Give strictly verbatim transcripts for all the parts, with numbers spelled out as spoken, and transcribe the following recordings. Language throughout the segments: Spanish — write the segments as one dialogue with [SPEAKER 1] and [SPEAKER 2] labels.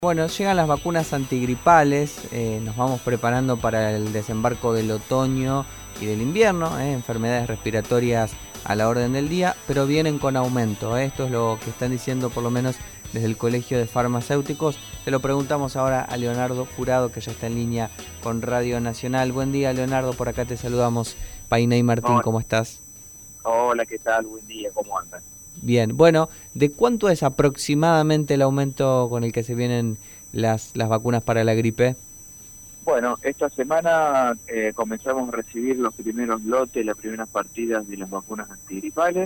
[SPEAKER 1] Bueno, llegan las vacunas antigripales, eh, nos vamos preparando para el desembarco del otoño y del invierno, eh, enfermedades respiratorias a la orden del día, pero vienen con aumento, eh, esto es lo que están diciendo por lo menos desde el Colegio de Farmacéuticos. Se lo preguntamos ahora a Leonardo Jurado, que ya está en línea con Radio Nacional. Buen día, Leonardo, por acá te saludamos. Paina y Martín,
[SPEAKER 2] Hola.
[SPEAKER 1] ¿Cómo estás?
[SPEAKER 2] Hola, ¿qué tal? Buen día, ¿cómo andan?
[SPEAKER 1] Bien, bueno, ¿de cuánto es aproximadamente el aumento con el que se vienen las, las vacunas para la gripe?
[SPEAKER 2] Bueno, esta semana eh, comenzamos a recibir los primeros lotes, las primeras partidas de las vacunas antigripales.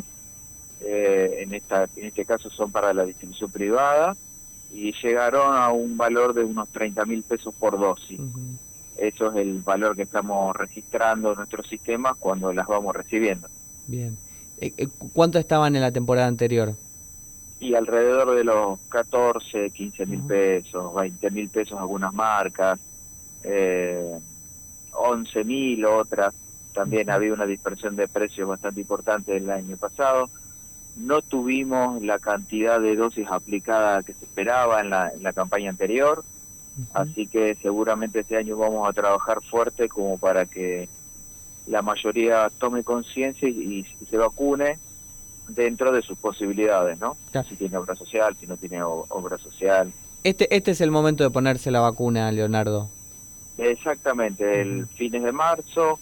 [SPEAKER 2] Eh, en, esta, en este caso son para la distribución privada y llegaron a un valor de unos treinta mil pesos por dosis.
[SPEAKER 1] Uh-huh.
[SPEAKER 2] Eso es el valor que estamos registrando en nuestros sistemas cuando las vamos recibiendo.
[SPEAKER 1] Bien. ¿Cuánto estaban en la temporada anterior?
[SPEAKER 2] Y alrededor de los catorce, quince mil pesos, veinte mil pesos algunas marcas, eh, once mil otras. También había una dispersión de precios bastante importante el año pasado. No tuvimos la cantidad de dosis aplicada que se esperaba en la, en la campaña anterior, uh-huh. Así que seguramente este año vamos a trabajar fuerte como para que la mayoría tome conciencia y, y se vacune dentro de sus posibilidades, ¿no? Claro. Si tiene obra social, si no tiene obra social.
[SPEAKER 1] Este este es el momento de ponerse la vacuna, Leonardo.
[SPEAKER 2] Exactamente, el uh-huh. fines de marzo,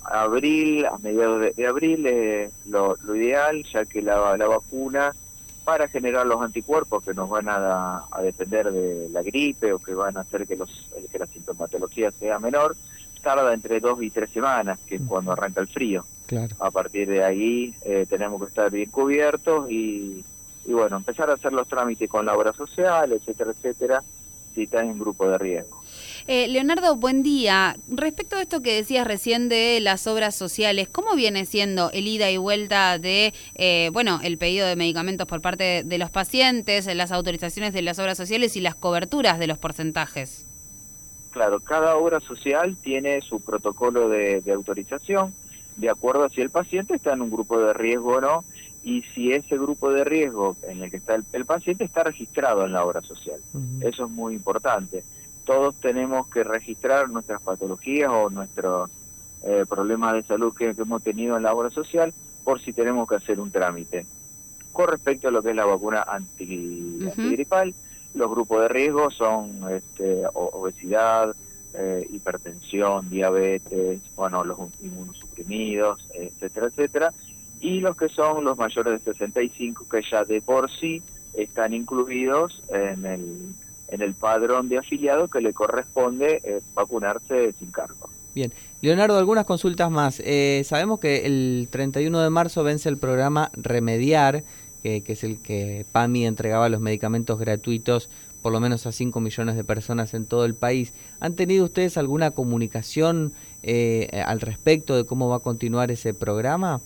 [SPEAKER 2] abril, a mediados de, de abril es lo, lo ideal, ya que la, la vacuna, para generar los anticuerpos que nos van a, a depender de la gripe o que van a hacer que, los, que la sintomatología sea menor, tarda entre dos y tres semanas, que es cuando arranca el frío.
[SPEAKER 1] Claro. A
[SPEAKER 2] partir de ahí eh, tenemos que estar bien cubiertos y, y bueno, empezar a hacer los trámites con la obra social, etcétera, etcétera, si están en grupo de riesgo.
[SPEAKER 3] Eh, Leonardo, buen día. Respecto a esto que decías recién de las obras sociales, ¿cómo viene siendo el ida y vuelta de, eh, bueno, el pedido de medicamentos por parte de los pacientes, las autorizaciones de las obras sociales y las coberturas de los porcentajes?
[SPEAKER 2] Claro, cada obra social tiene su protocolo de, de autorización, de acuerdo a si el paciente está en un grupo de riesgo o no, y si ese grupo de riesgo en el que está el, el paciente está registrado en la obra social. Uh-huh. Eso es muy importante. Todos tenemos que registrar nuestras patologías o nuestros eh, problemas de salud que, que hemos tenido en la obra social por si tenemos que hacer un trámite. Con respecto a lo que es la vacuna anti, uh-huh. antigripal, los grupos de riesgo son este, obesidad, eh, hipertensión, diabetes, bueno, los inmunosuprimidos, etcétera, etcétera, y los que son los mayores de sesenta y cinco, que ya de por sí están incluidos en el, en el padrón de afiliados que le corresponde eh, vacunarse sin cargo.
[SPEAKER 1] Bien. Leonardo, algunas consultas más. Eh, sabemos que el treinta y uno de marzo vence el programa Remediar, que, que es el que PAMI entregaba los medicamentos gratuitos por lo menos a cinco millones de personas en todo el país. ¿Han tenido ustedes alguna comunicación eh, al respecto de cómo va a continuar ese programa?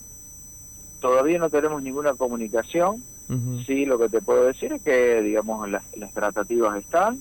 [SPEAKER 2] Todavía no tenemos ninguna comunicación. Uh-huh. Sí, lo que te puedo decir es que, digamos, las, las tratativas están.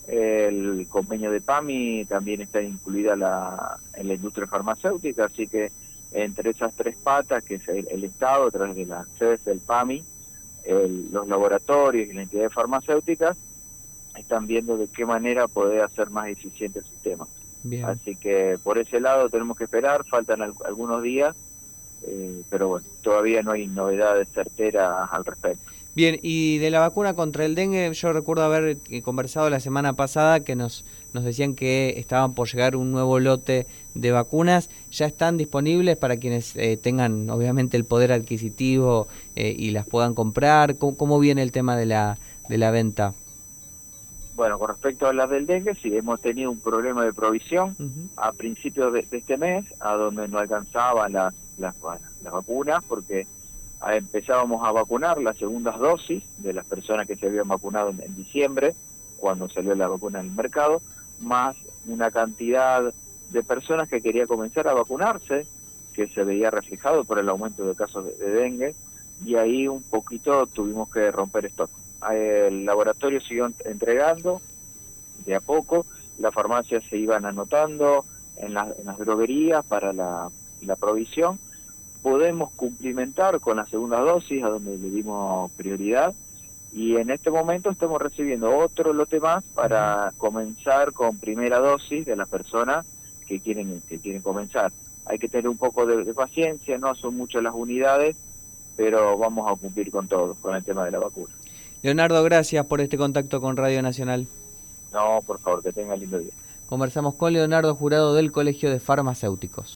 [SPEAKER 2] El convenio de PAMI también está incluida la, en la industria farmacéutica, así que entre esas tres patas, que es el, el Estado, a través de la C E S, el PAMI, el, los laboratorios y las entidades farmacéuticas, están viendo de qué manera poder hacer más eficiente el sistema. Bien. Así que por ese lado tenemos que esperar, faltan al, algunos días, eh, pero bueno, todavía no hay novedades certeras al respecto.
[SPEAKER 1] Bien, y de la vacuna contra el dengue, yo recuerdo haber conversado la semana pasada que nos, nos decían que estaban por llegar un nuevo lote de vacunas. ¿Ya están disponibles para quienes eh, tengan obviamente el poder adquisitivo eh, y las puedan comprar? ¿Cómo, cómo viene el tema de la, de la venta?
[SPEAKER 2] Bueno, con respecto a las del dengue, sí, hemos tenido un problema de provisión uh-huh. a principios de, de este mes, a donde no alcanzaban las, las, las vacunas, porque empezábamos a vacunar las segundas dosis de las personas que se habían vacunado en, en diciembre, cuando salió la vacuna en el mercado, más una cantidad de personas que quería comenzar a vacunarse, que se veía reflejado por el aumento de casos de, de dengue, y ahí un poquito tuvimos que romper stock. El laboratorio siguió entregando de a poco, las farmacias se iban anotando en, la, en las droguerías para la, la provisión. Podemos cumplimentar con la segunda dosis, a donde le dimos prioridad, y en este momento estamos recibiendo otro lote más para comenzar con primera dosis de las personas que quieren que quieren comenzar. Hay que tener un poco de, de paciencia, no son muchas las unidades, pero vamos a cumplir con todo, con el tema de la vacuna.
[SPEAKER 1] Leonardo, gracias por este contacto con Radio Nacional.
[SPEAKER 2] No, por favor, que tenga lindo día.
[SPEAKER 1] Conversamos con Leonardo Jurado del Colegio de Farmacéuticos.